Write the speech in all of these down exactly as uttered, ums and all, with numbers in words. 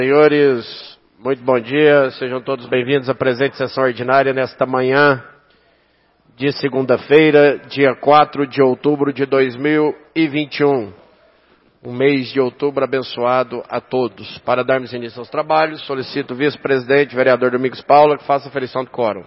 Senhores, muito bom dia, sejam todos bem-vindos à presente sessão ordinária nesta manhã de segunda-feira, dia quatro de outubro de dois mil e vinte e um. Um mês de outubro abençoado a todos. Para darmos início aos trabalhos, solicito o vice-presidente, vereador Domingos Paula, que faça a aferição do quórum.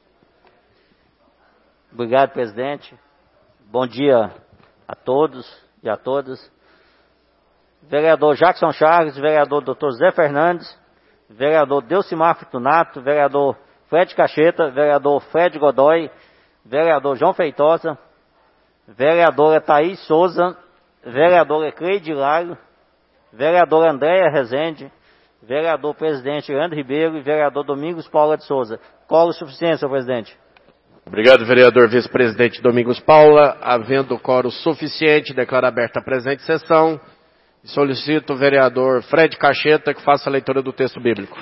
Obrigado, presidente. Bom dia a todos e a todas. Vereador Jackson Charles, vereador doutor Zé Fernandes, vereador Delcimar Fortunato, vereador Fred Cacheta, vereador Fred Godoy, vereador João Feitosa, vereadora Thaís Souza, vereadora Cleide Hilário, vereadora Andréia Rezende, vereador presidente Leandro Ribeiro e vereador Domingos Paula de Souza. Quórum suficiente, senhor presidente. Obrigado, vereador vice-presidente Domingos Paula. Havendo quórum suficiente, declaro aberta a presente sessão. Solicito o vereador Fred Cacheta que faça a leitura do texto bíblico.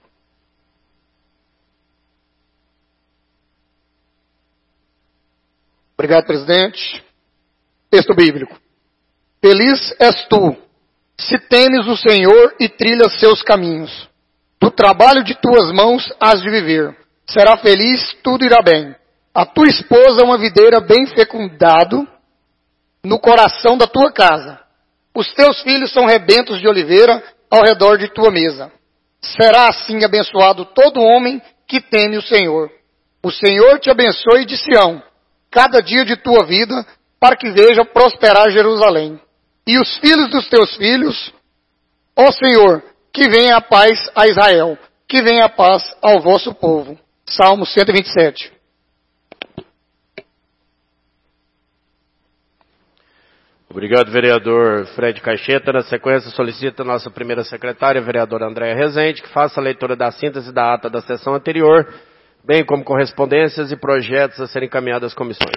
Obrigado, presidente. Texto bíblico. Feliz és tu, se temes o Senhor e trilhas seus caminhos. Do trabalho de tuas mãos has de viver. Será feliz, tudo irá bem. A tua esposa é uma videira bem fecundado no coração da tua casa. Os teus filhos são rebentos de oliveira ao redor de tua mesa. Será assim abençoado todo homem que teme o Senhor. O Senhor te abençoe de Sião, cada dia de tua vida, para que veja prosperar Jerusalém. E os filhos dos teus filhos, ó Senhor, que venha a paz a Israel, que venha a paz ao vosso povo. Salmo cento e vinte e sete. Obrigado, vereador Fred Cacheta. Na sequência, solicita a nossa primeira secretária, vereadora Andréia Rezende, que faça a leitura da síntese da ata da sessão anterior, bem como correspondências e projetos a serem encaminhados às comissões.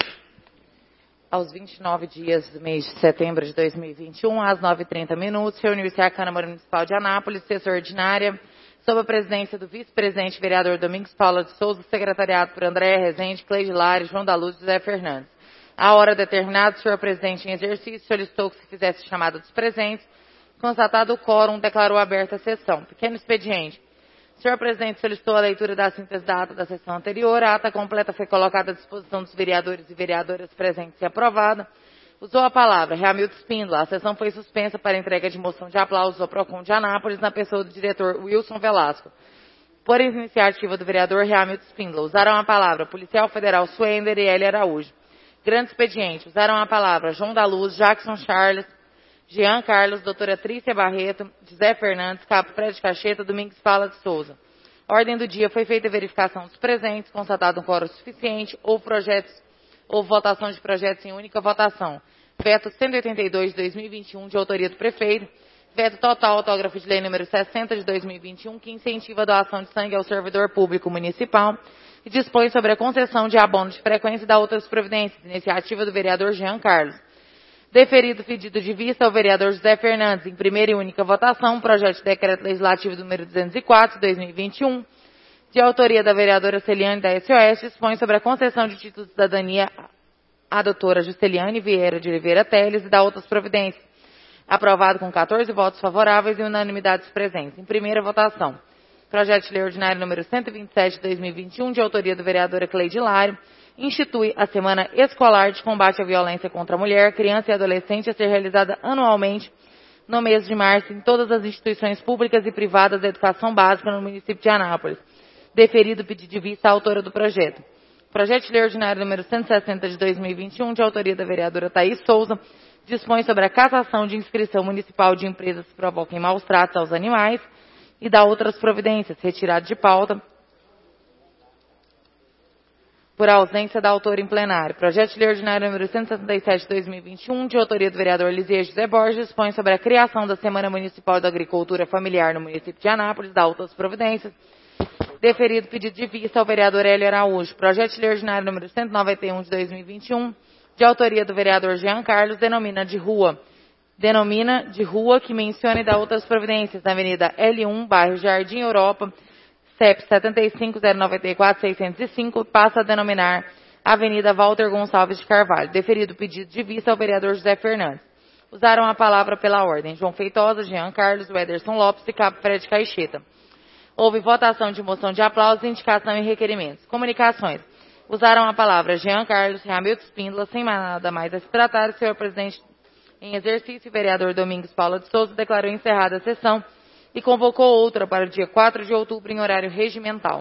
Aos vinte e nove dias do mês de setembro de dois mil e vinte e um, às nove e trinta minutos, reuniu-se a Câmara Municipal de Anápolis, sessão ordinária, sob a presidência do vice-presidente vereador Domingos Paula de Souza, secretariado por Andréia Rezende, Cleide Hilário, João da Luz e José Fernandes. A hora determinada, o senhor presidente em exercício solicitou que se fizesse chamada dos presentes. Constatado o quórum, declarou aberta a sessão. Pequeno expediente. O senhor presidente solicitou a leitura da síntese da ata da sessão anterior. A ata completa foi colocada à disposição dos vereadores e vereadoras presentes e aprovada. Usou a palavra Reamildo Spínola. A sessão foi suspensa para entrega de moção de aplausos ao PROCON de Anápolis na pessoa do diretor Wilson Velasco. Por iniciativa do vereador Reamildo Spínola, usaram a palavra Policial Federal Suender e L. Araújo. Grande expediente. Usaram a palavra João da Luz, Jackson Charles, Jean Carlos, doutora Trícia Barreto, José Fernandes, Capo Fred Cacheta, Domingos Paula de Souza. Ordem do dia foi feita a verificação dos presentes, constatado um quórum suficiente, ou projetos, ou votação de projetos em única votação. Veto cento e oitenta e dois de dois mil e vinte e um, de autoria do prefeito. Veto total, autógrafo de lei número sessenta de dois mil e vinte e um, que incentiva a doação de sangue ao servidor público municipal e dispõe sobre a concessão de abono de frequência e da outras providências, iniciativa do vereador Jean Carlos. Deferido pedido de vista ao vereador José Fernandes, em primeira e única votação, projeto de decreto legislativo número duzentos e quatro, de dois mil e vinte e um, de autoria da vereadora Celiane da S O S, dispõe sobre a concessão de título de cidadania à doutora Jusceliane Vieira de Oliveira Teles e da outras providências. Aprovado com quatorze votos favoráveis e unanimidade dos presentes. Em primeira votação, projeto de lei ordinário número cento e vinte e sete de dois mil e vinte e um, de autoria do vereador Cleide Hilário, institui a Semana Escolar de Combate à Violência contra a Mulher, Criança e Adolescente a ser realizada anualmente no mês de março em todas as instituições públicas e privadas da educação básica no município de Anápolis. Deferido o pedido de vista à autora do projeto. Projeto de lei ordinário número cento e sessenta de dois mil e vinte e um, de autoria da vereadora Thaís Souza, dispõe sobre a cassação de inscrição municipal de empresas que provoquem maus tratos aos animais e da outras providências, retirado de pauta por ausência da autora em plenário. Projeto de lei ordinário número cento e sessenta e sete de dois mil e vinte e um, de autoria do vereador Lisier José Borges, dispõe sobre a criação da Semana Municipal da Agricultura Familiar no município de Anápolis, da outras providências. Deferido pedido de vista ao vereador Hélio Araújo. Projeto de lei ordinário número cento e noventa e um de dois mil e vinte e um, de autoria do vereador Jean Carlos, denomina de rua. Denomina de rua que mencione da outras providências na Avenida L um, bairro Jardim Europa, C E P setenta e cinco zero noventa e quatro seiscentos e cinco, passa a denominar Avenida Walter Gonçalves de Carvalho. Deferido o pedido de vista ao vereador José Fernandes. usaram a palavra pela ordem. João Feitosa, Jean Carlos, Wederson Lopes e Cabo Fred Caixeta. Houve votação de moção de aplauso, indicação e requerimentos. Comunicações. Usaram a palavra Jean Carlos, Hamilton Espíndola, sem nada mais a se tratar. O senhor presidente em exercício, vereador Domingos Paula de Souza, declarou encerrada a sessão e convocou outra para o dia quatro de outubro em horário regimental.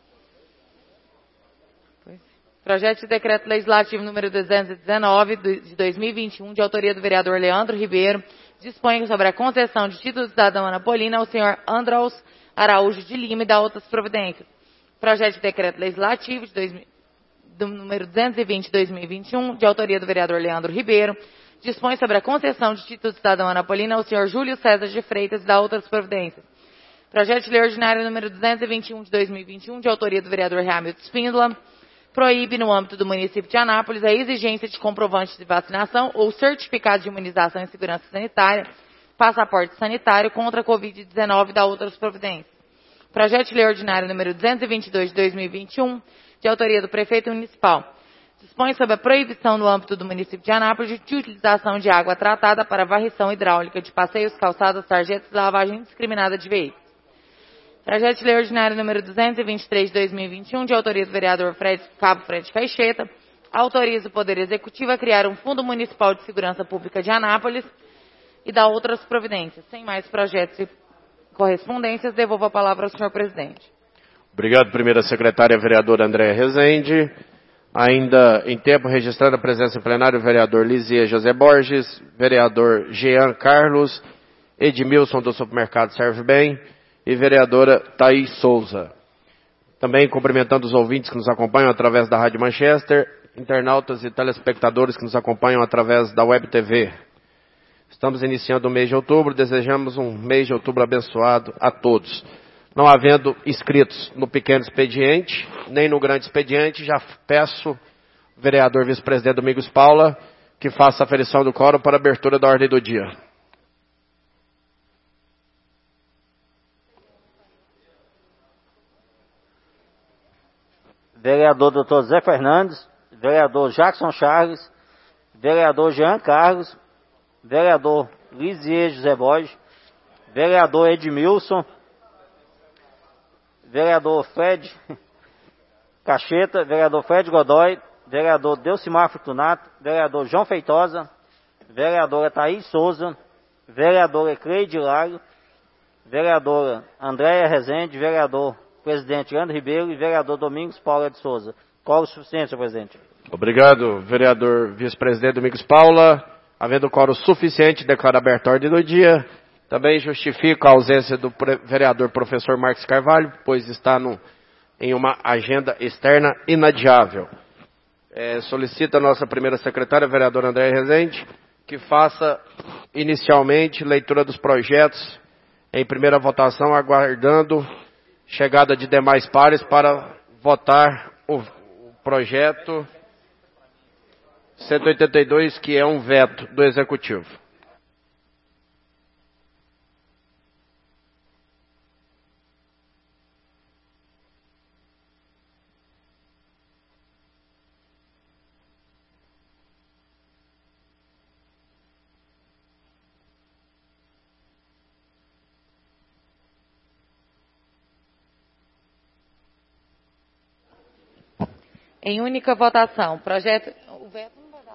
Projeto de decreto legislativo número duzentos e dezenove de dois mil e vinte e um, de autoria do vereador Leandro Ribeiro, dispõe sobre a concessão de título de cidadão anapolina ao senhor Andraus Araújo de Lima e da outras providências. Projeto de decreto legislativo de dois mil, do número duzentos e vinte de dois mil e vinte e um, de autoria do vereador Leandro Ribeiro, dispõe sobre a concessão de título de cidadão anapolina ao senhor Júlio César de Freitas e da outras providências. Projeto de lei ordinário número duzentos e vinte e um de dois mil e vinte e um, de autoria do vereador Hamilton Espíndola, proíbe no âmbito do município de Anápolis a exigência de comprovante de vacinação ou certificado de imunização em segurança sanitária, passaporte sanitário contra a covid dezenove e da outras providências. Projeto de lei ordinário número duzentos e vinte e dois de dois mil e vinte e um, de autoria do prefeito municipal, dispõe sobre a proibição no âmbito do município de Anápolis de utilização de água tratada para varrição hidráulica de passeios, calçadas, sarjetas e lavagem indiscriminada de veículos. Projeto de lei ordinário número duzentos e vinte e três de dois mil e vinte e um, de autoria do vereador Fred, Cabo Fred Caixeta, autoriza o Poder Executivo a criar um Fundo Municipal de Segurança Pública de Anápolis e da outras providências. Sem mais projetos e correspondências, devolvo a palavra ao senhor presidente. Obrigado, primeira secretária, vereadora Andréa Rezende. Ainda em tempo, registrando a presença em plenário, o vereador Lizia José Borges, vereador Jean Carlos, Edmilson do Supermercado Serve Bem e vereadora Thaís Souza. Também cumprimentando os ouvintes que nos acompanham através da Rádio Manchester, internautas e telespectadores que nos acompanham através da Web T V. Estamos iniciando o mês de outubro, desejamos um mês de outubro abençoado a todos. Não havendo inscritos no pequeno expediente, nem no grande expediente, já peço o vereador vice-presidente Domingos Paula que faça a aferição do quórum para a abertura da ordem do dia. Vereador doutor Zé Fernandes, vereador Jackson Charles, vereador Jean Carlos, vereador Lisier José Borges, vereador Edmilson, vereador Fred Caixeta, vereador Fred Godoy, vereador Delcimar Fortunato, vereador João Feitosa, vereadora Thaís Souza, vereadora Cleide Hilário, vereadora Andréa Rezende, vereador presidente Leandro Ribeiro e vereador Domingos Paula de Souza. Quórum suficiente, senhor presidente. Obrigado, vereador vice-presidente Domingos Paula. Havendo quórum suficiente, declaro aberta a ordem do dia. Também justifico a ausência do vereador professor Marcos Carvalho, pois está no, em uma agenda externa inadiável. É, solicito a nossa primeira secretária, a vereadora Andréa Rezende, que faça inicialmente leitura dos projetos em primeira votação, aguardando chegada de demais pares para votar o, o projeto cento e oitenta e dois, que é um veto do Executivo. Em única votação, projeto... O veto não vai dar.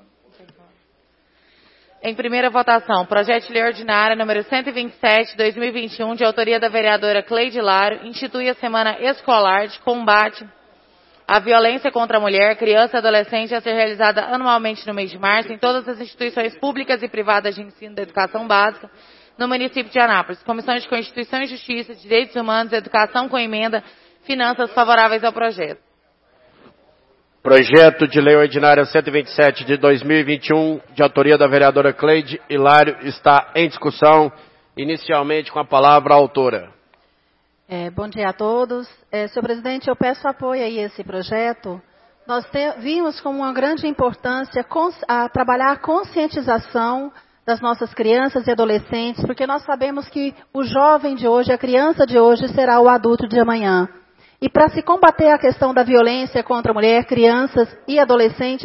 Em primeira votação, projeto de lei ordinária número cento e vinte e sete de dois mil e vinte e um, de autoria da vereadora Cleide Hilário, institui a Semana Escolar de Combate à Violência contra a Mulher, Criança e Adolescente a ser realizada anualmente no mês de março em todas as instituições públicas e privadas de ensino da educação básica no município de Anápolis. Comissão de Constituição e Justiça, Direitos Humanos, Educação com Emenda, Finanças favoráveis ao projeto. Projeto de lei ordinária cento e vinte e sete de dois mil e vinte e um, de autoria da vereadora Cleide Hilário, está em discussão, inicialmente com a palavra a autora. É, bom dia a todos. É, senhor presidente, eu peço apoio aí a esse projeto. Nós te, vimos como uma grande importância cons, a trabalhar a conscientização das nossas crianças e adolescentes, porque nós sabemos que o jovem de hoje, a criança de hoje, será o adulto de amanhã. E para se combater a questão da violência contra a mulher, crianças e adolescentes,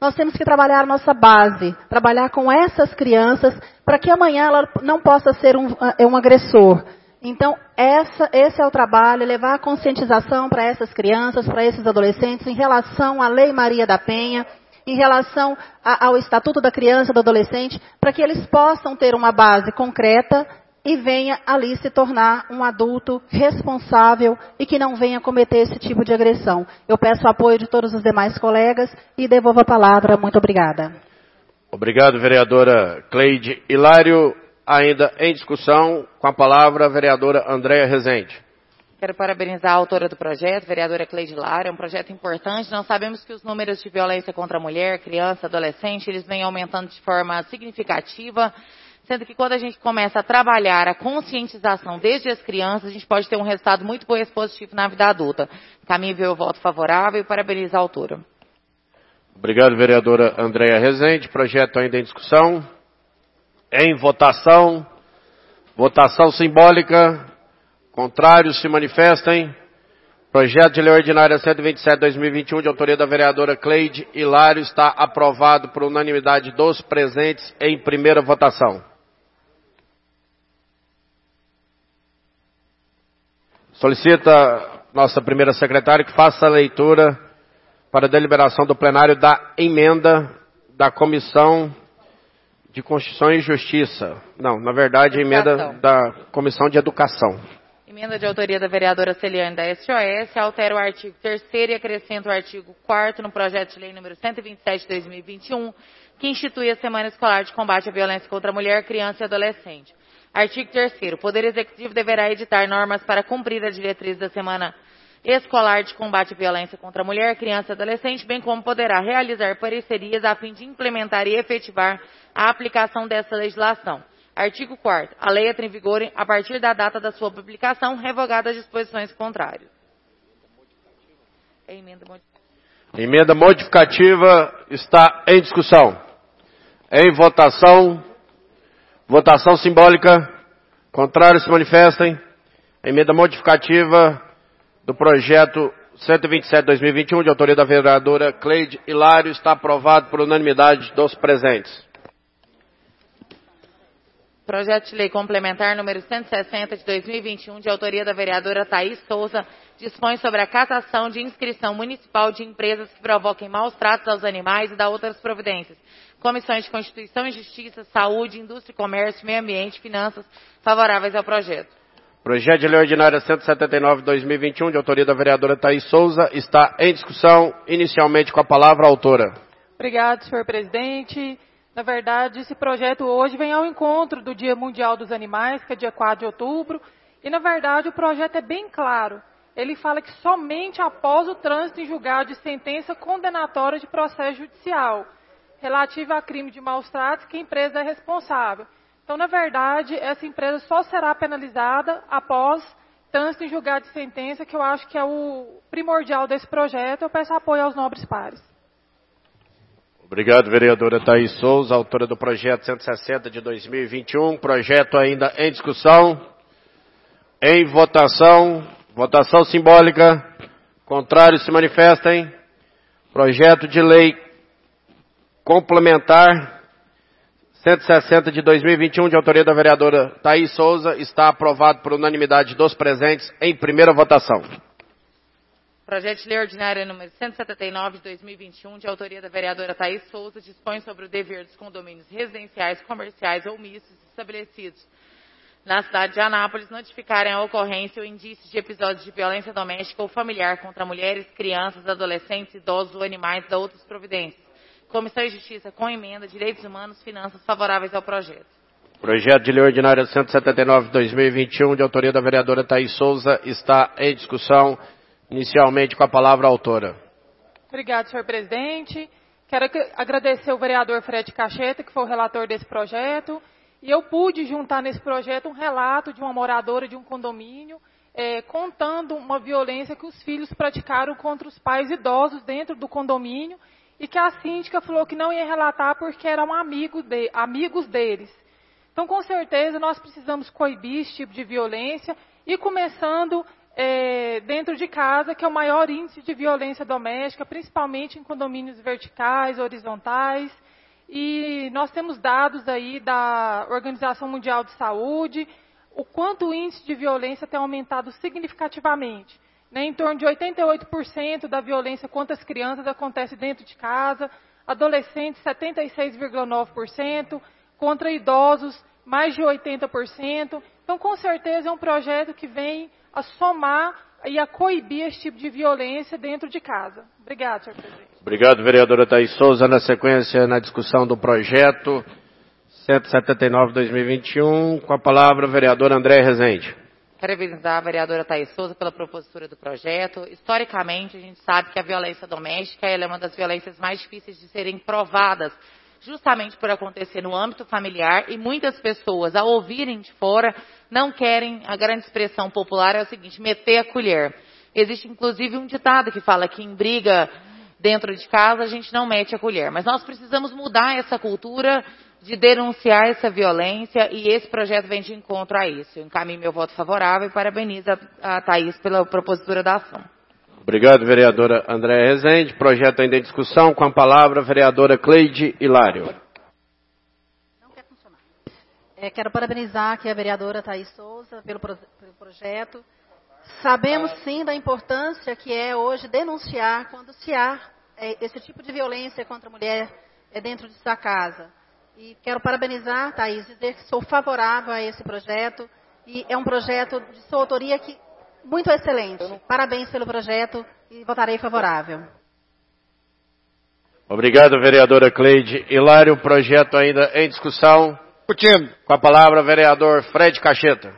Nós temos que trabalhar a nossa base, trabalhar com essas crianças, para que amanhã ela não possa ser um, um agressor. Então, essa, esse é o trabalho, levar a conscientização para essas crianças, para esses adolescentes, em relação à Lei Maria da Penha, em relação a, ao Estatuto da Criança e do Adolescente, para que eles possam ter uma base concreta e venha ali se tornar um adulto responsável e que não venha cometer esse tipo de agressão. Eu peço o apoio de todos os demais colegas e devolvo a palavra. Muito obrigada. Obrigado, vereadora Cleide Hilário. Ainda em discussão, com a palavra, a vereadora Andréia Rezende. Quero parabenizar a autora do projeto, vereadora Cleide Hilário. É um projeto importante. Nós sabemos que os números de violência contra a mulher, criança, adolescente, eles vêm aumentando de forma significativa, sendo que quando a gente começa a trabalhar a conscientização desde as crianças, a gente pode ter um resultado muito bom e positivo na vida adulta. Caminho veio o voto favorável e parabenizo a autora. Obrigado, vereadora Andréia Rezende. Projeto ainda em discussão. Em votação. Votação simbólica. Contrários se manifestem. Projeto de Lei Ordinária cento e vinte e sete, dois mil e vinte e um, de autoria da vereadora Cleide Hilário, está aprovado por unanimidade dos presentes em primeira votação. Solicita nossa primeira secretária que faça a leitura para a deliberação do plenário da emenda da Comissão de Constituição e Justiça. Não, na verdade, a emenda da Comissão de Educação. Emenda de autoria da vereadora Celiane da S O S, altera o artigo terceiro e acrescenta o artigo quarto no projeto de lei número cento e vinte e sete, dois mil e vinte e um, que institui a Semana Escolar de Combate à Violência contra a Mulher, Criança e Adolescente. Artigo terceiro. O Poder Executivo deverá editar normas para cumprir a diretriz da Semana Escolar de Combate à Violência contra a Mulher, Criança e Adolescente, bem como poderá realizar parcerias a fim de implementar e efetivar a aplicação dessa legislação. Artigo quarto. A lei entra em vigor a partir da data da sua publicação, revogadas as disposições contrárias. É emenda modificativa. Emenda modificativa está em discussão. Em votação. Votação simbólica. Contrários se manifestem. A emenda modificativa do projeto cento e vinte e sete, dois mil e vinte e um, de autoria da vereadora Cleide Hilário, está aprovado por unanimidade dos presentes. Projeto de lei complementar número cento e sessenta de dois mil e vinte e um, de autoria da vereadora Thaís Souza, dispõe sobre a cassação de inscrição municipal de empresas que provoquem maus tratos aos animais e da outras providências. Comissões de Constituição e Justiça, Saúde, Indústria e Comércio, Meio Ambiente e Finanças favoráveis ao projeto. Projeto de lei ordinária cento e setenta e nove de dois mil e vinte e um, de autoria da vereadora Thaís Souza, está em discussão, inicialmente com a palavra a autora. Obrigado, senhor presidente. Na verdade, esse projeto hoje vem ao encontro do Dia Mundial dos Animais, que é dia quatro de outubro, e na verdade o projeto é bem claro. Ele fala que somente após o trânsito em julgado de sentença condenatória de processo judicial, relativa a crime de maus tratos, que a empresa é responsável. Então, na verdade, essa empresa só será penalizada após trânsito em julgado de sentença, que eu acho que é o primordial desse projeto. Eu peço apoio aos nobres pares. Obrigado, vereadora Thaís Souza, autora do projeto cento e sessenta de dois mil e vinte e um, projeto ainda em discussão, em votação, votação simbólica, contrários se manifestem, projeto de lei complementar cento e sessenta de dois mil e vinte e um, de autoria da vereadora Thaís Souza, está aprovado por unanimidade dos presentes em primeira votação. Projeto de lei ordinária número cento e setenta e nove de dois mil e vinte e um, de autoria da vereadora Thaís Souza, dispõe sobre o dever dos condomínios residenciais, comerciais ou mistos estabelecidos na cidade de Anápolis notificarem a ocorrência ou indícios de episódios de violência doméstica ou familiar contra mulheres, crianças, adolescentes, idosos ou animais da outras providências. Comissão de Justiça com emenda, Direitos Humanos, Finanças favoráveis ao projeto. Projeto de lei ordinária cento e setenta e nove de dois mil e vinte e um, de autoria da vereadora Thaís Souza, está em discussão. Inicialmente com a palavra a autora. Obrigado, senhor presidente. Quero agradecer o vereador Fred Cacheta, que foi o relator desse projeto. E eu pude juntar nesse projeto um relato de uma moradora de um condomínio, é, contando uma violência que os filhos praticaram contra os pais idosos dentro do condomínio, e que a síndica falou que não ia relatar porque eram amigo de, amigos deles. Então, com certeza, nós precisamos coibir esse tipo de violência e começando é, dentro de casa, que é o maior índice de violência doméstica, principalmente em condomínios verticais, horizontais. E nós temos dados aí da Organização Mundial de Saúde, o quanto o índice de violência tem aumentado significativamente. Né? Em torno de oitenta e oito por cento da violência contra as crianças acontece dentro de casa, adolescentes setenta e seis vírgula nove por cento, contra idosos mais de oitenta por cento. Então, com certeza, é um projeto que vem a somar e a coibir esse tipo de violência dentro de casa. Obrigada, senhor presidente. Obrigado, vereadora Thaís Souza. Na sequência, na discussão do projeto cento e setenta e nove, dois mil e vinte e um, com a palavra, vereador André Rezende. Parabenizar a vereadora Thaís Souza pela propositura do projeto. Historicamente, a gente sabe que a violência doméstica ela é uma das violências mais difíceis de serem provadas, justamente por acontecer no âmbito familiar, e muitas pessoas, ao ouvirem de fora, não querem, a grande expressão popular é o seguinte, meter a colher. Existe, inclusive, um ditado que fala que em briga dentro de casa a gente não mete a colher. Mas nós precisamos mudar essa cultura de denunciar essa violência, e esse projeto vem de encontro a isso. Eu encaminho meu voto favorável e parabenizo a, a Thaís pela propositura da ação. Obrigado, vereadora André Rezende. Projeto ainda em discussão. Com a palavra, vereadora Cleide Hilário. Não quer funcionar. É, quero parabenizar aqui a vereadora Thaís Souza pelo, pro, pelo projeto. Sabemos, sim, da importância que é hoje denunciar quando se há é, esse tipo de violência contra a mulher é, dentro de sua casa. E quero parabenizar, Thaís, dizer que sou favorável a esse projeto. E é um projeto de sua autoria que muito excelente. Parabéns pelo projeto e votarei favorável. Obrigado, vereadora Cleide Hilário. Projeto ainda em discussão. Discutindo. Com a palavra, vereador Fred Cacheta.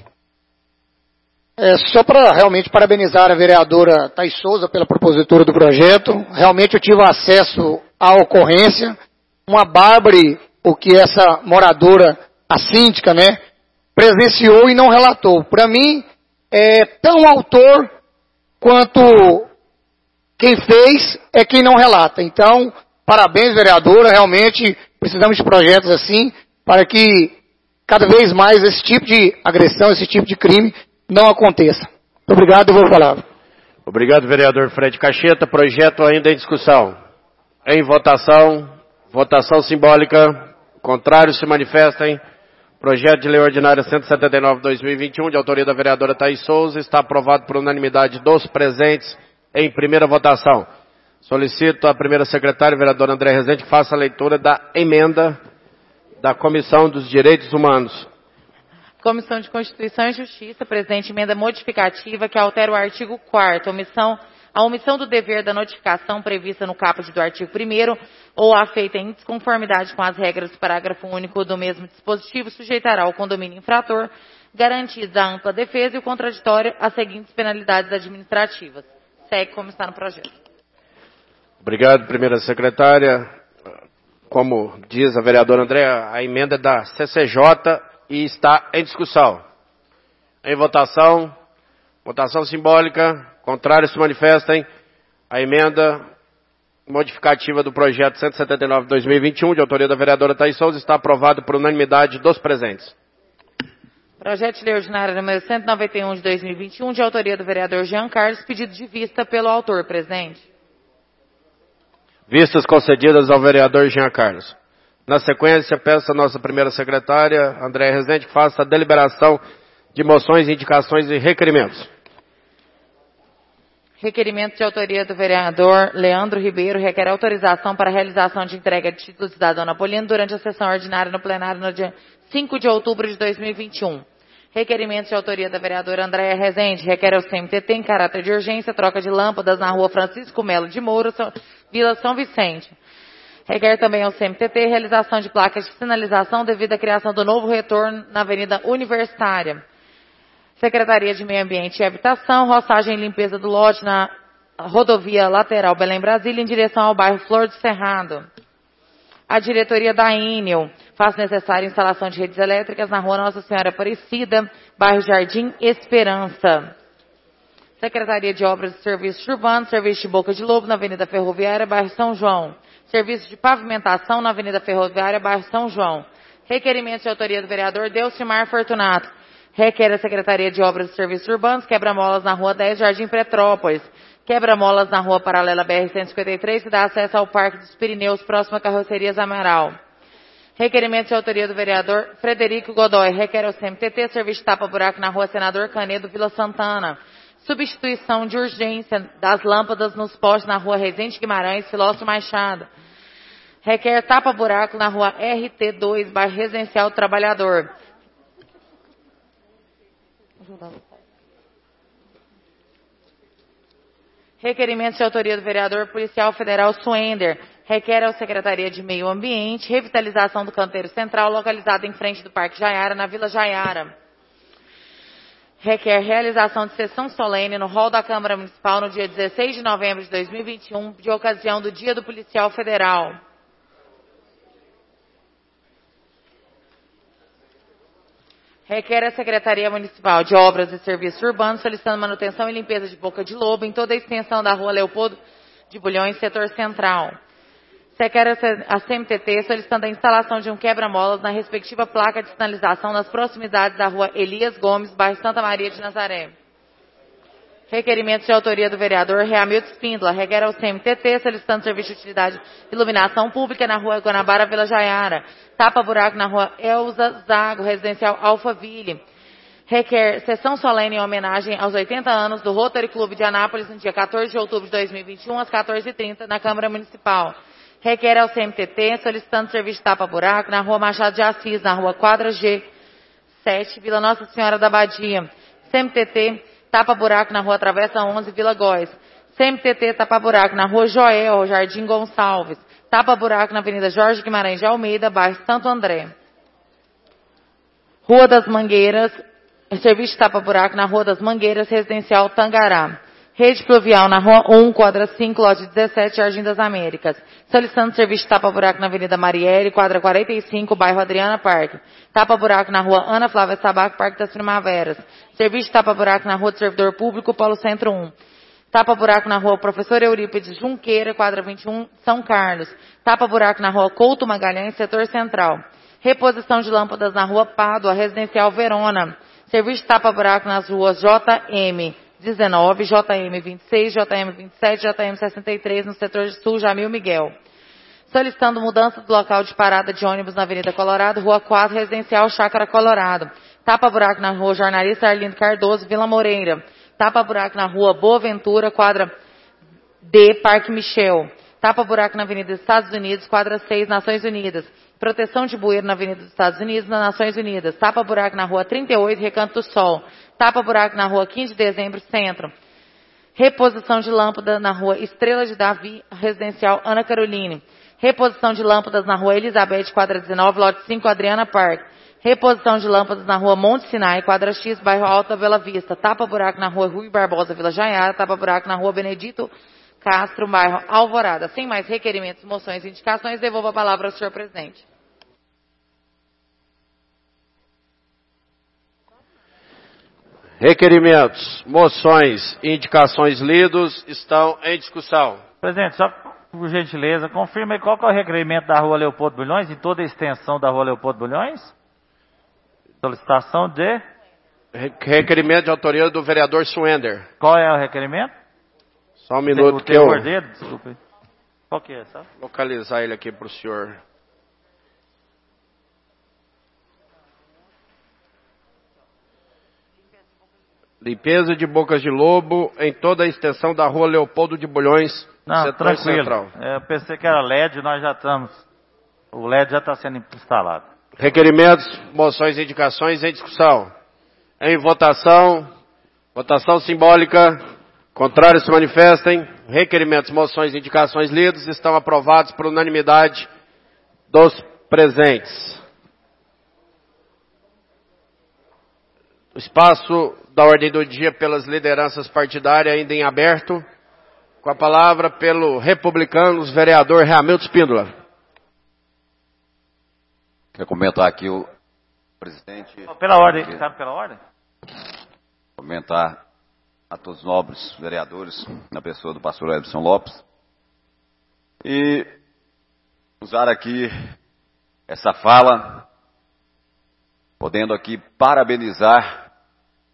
É, só para realmente parabenizar a vereadora Thaís Souza pela propositura do projeto. Realmente eu tive acesso à ocorrência. Uma bárbare o que essa moradora, a síndica, né, presenciou e não relatou. Para mim, é tão autor quanto quem fez é quem não relata. Então, parabéns, vereadora. Realmente precisamos de projetos assim para que cada vez mais esse tipo de agressão, esse tipo de crime não aconteça. Obrigado, eu vou falar. Obrigado, vereador Fred Cacheta. Projeto ainda em discussão. Em votação. Votação simbólica. Contrários se manifestem. Projeto de Lei Ordinária cento e setenta e nove, dois mil e vinte e um, de autoria da vereadora Thaís Souza, está aprovado por unanimidade dos presentes em primeira votação. Solicito à primeira secretária, vereadora André Rezende, que faça a leitura da emenda da Comissão dos Direitos Humanos. Comissão de Constituição e Justiça, presidente, emenda modificativa que altera o artigo quarto, omissão, a omissão do dever da notificação prevista no caput do artigo primeiro ou a feita em desconformidade com as regras do parágrafo único do mesmo dispositivo sujeitará o condomínio infrator, garantida a ampla defesa e o contraditório às seguintes penalidades administrativas. Segue como está no projeto. Obrigado, primeira secretária. Como diz a vereadora André, a emenda é da C C J e está em discussão. Em votação, votação simbólica, contrários se manifestem. A emenda modificativa do projeto cento e setenta e nove, dois mil e vinte e um, de autoria da vereadora Thaís Souza, está aprovado por unanimidade dos presentes. Projeto de Lei Ordinária número cento e noventa e um, de dois mil e vinte e um, de autoria do vereador Jean Carlos, pedido de vista pelo autor, presidente. Vistas concedidas ao vereador Jean Carlos. Na sequência, peço à nossa primeira secretária, André Rezende, que faça a deliberação de moções, indicações e requerimentos. Requerimento de autoria do vereador Leandro Ribeiro requer autorização para a realização de entrega de título de cidadão napolino durante a sessão ordinária no plenário no dia cinco de outubro de dois mil e vinte e um. Requerimento de autoria da vereadora Andréa Rezende requer ao C M T T em caráter de urgência troca de lâmpadas na rua Francisco Melo de Moura, Vila São Vicente. Requer também ao C M T T realização de placas de sinalização devido à criação do novo retorno na Avenida Universitária. Secretaria de Meio Ambiente e Habitação, roçagem e limpeza do lote na rodovia lateral Belém-Brasília em direção ao bairro Flor do Cerrado. A diretoria da Enel faz necessária a instalação de redes elétricas na rua Nossa Senhora Aparecida, bairro Jardim Esperança. Secretaria de Obras e Serviços Urbanos, serviço de Boca de Lobo na Avenida Ferroviária, bairro São João. Serviço de pavimentação na Avenida Ferroviária, bairro São João. Requerimento de autoria do vereador Delcimar Fortunato. Requer a Secretaria de Obras e Serviços Urbanos quebra-molas na Rua dez, Jardim Petrópolis. Quebra-molas na Rua Paralela B R cento e cinquenta e três, que dá acesso ao Parque dos Pirineus, próximo à Carrocerias Amaral. Requerimento de autoria do vereador Frederico Godoy. Requer ao C M T T serviço de tapa-buraco na Rua Senador Canedo, Vila Santana. Substituição de urgência das lâmpadas nos postes na Rua Rezende Guimarães, Filósofo Machado. Requer tapa-buraco na Rua R T dois, bairro Residencial do Trabalhador. Requerimento de autoria do vereador Policial Federal Suender. Requer ao Secretaria de Meio Ambiente revitalização do canteiro central localizado em frente do Parque Jaiara, na Vila Jaiara. Requer realização de sessão solene no hall da Câmara Municipal no dia dezesseis de novembro de dois mil e vinte e um, de ocasião do Dia do Policial Federal. Requer a Secretaria Municipal de Obras e Serviços Urbanos solicitando manutenção e limpeza de boca de lobo em toda a extensão da Rua Leopoldo de Bulhões, setor central. Requer a C M T T solicitando a instalação de um quebra-molas na respectiva placa de sinalização nas proximidades da Rua Elias Gomes, bairro Santa Maria de Nazaré. Requerimento de autoria do vereador Reamildo Espíndola. Requer ao C M T T solicitando serviço de utilidade de iluminação pública na Rua Guanabara, Vila Jaiara. Tapa-buraco na Rua Elza Zago, residencial Alphaville. Requer sessão solene em homenagem aos oitenta anos do Rotary Clube de Anápolis no dia quatorze de outubro de dois mil e vinte e um, às quatorze e trinta, na Câmara Municipal. Requer ao C M T T solicitando serviço de tapa-buraco na Rua Machado de Assis, na Rua Quadra G sete, Vila Nossa Senhora da Badia. C M T T tapa-buraco na Rua Travessa onze, Vila Góis. C M T T tapa-buraco na Rua Joel, Jardim Gonçalves. Tapa-buraco na Avenida Jorge Guimarães de Almeida, bairro Santo André. Rua das Mangueiras, serviço de tapa-buraco na Rua das Mangueiras, residencial Tangará. Rede pluvial na Rua um, quadra cinco, lote dezessete, Jardim das Américas. Solicitando serviço de tapa-buraco na Avenida Marielle, quadra quarenta e cinco, bairro Adriana Parque. Tapa-buraco na Rua Ana Flávia Sabaco, Parque das Primaveras. Serviço de tapa-buraco na Rua do Servidor Público, Polo Centro um. Tapa-buraco na Rua Professor Eurípides Junqueira, quadra vinte e um, São Carlos. Tapa-buraco na Rua Couto Magalhães, setor central. Reposição de lâmpadas na Rua Pádua, residencial Verona. Serviço de tapa-buraco nas ruas J M dezenove, J M vinte e seis, J M vinte e sete, J M sessenta e três, no setor sul, Jamil Miguel. Solicitando mudança do local de parada de ônibus na Avenida Colorado, Rua quatro, residencial Chácara Colorado. Tapa-buraco na Rua Jornalista Arlindo Cardoso, Vila Moreira. Tapa-buraco na Rua Boa Ventura, quadra D, Parque Michel. Tapa-buraco na Avenida dos Estados Unidos, quadra seis, Nações Unidas. Proteção de bueiro na Avenida dos Estados Unidos, nas Nações Unidas. Tapa-buraco na Rua trinta e oito, Recanto do Sol. Tapa-buraco na Rua quinze de dezembro, Centro. Reposição de lâmpada na Rua Estrela de Davi, residencial Ana Caroline. Reposição de lâmpadas na Rua Elizabeth, quadra dezenove, lote cinco, Adriana Parque. Reposição de lâmpadas na Rua Monte Sinai, quadra X, bairro Alta, Bela Vista. Tapa-buraco na Rua Rui Barbosa, Vila Jaiara. Tapa-buraco na Rua Benedito Castro, bairro Alvorada. Sem mais requerimentos, moções e indicações, devolvo a palavra ao senhor presidente. Requerimentos, moções e indicações lidos estão em discussão. Presidente, só por gentileza, confirma aí qual que é o requerimento da Rua Leopoldo Bulhões, em toda a extensão da Rua Leopoldo Bulhões? Solicitação de... Requerimento de autoria do vereador Suender. Qual é o requerimento? Só um minuto o que eu... Dele, desculpa. Qual que é, sabe? Localizar ele aqui para o senhor. Limpeza de bocas de lobo em toda a extensão da Rua Leopoldo de Bulhões, Não, setor tranquilo. central. É, eu pensei que era L E D, nós já estamos... O L E D já está sendo instalado. Requerimentos, moções e indicações em discussão. Em votação, votação simbólica, contrários se manifestem. Requerimentos, moções e indicações lidos estão aprovados por unanimidade dos presentes. O espaço da ordem do dia pelas lideranças partidárias ainda em aberto. Com a palavra pelo Republicanos, vereador Reamildo Espíndola. Quero comentar aqui o presidente... Pela ordem, sabe pela ordem? Comentar a todos os nobres vereadores, na pessoa do pastor Edson Lopes. E usar aqui essa fala, podendo aqui parabenizar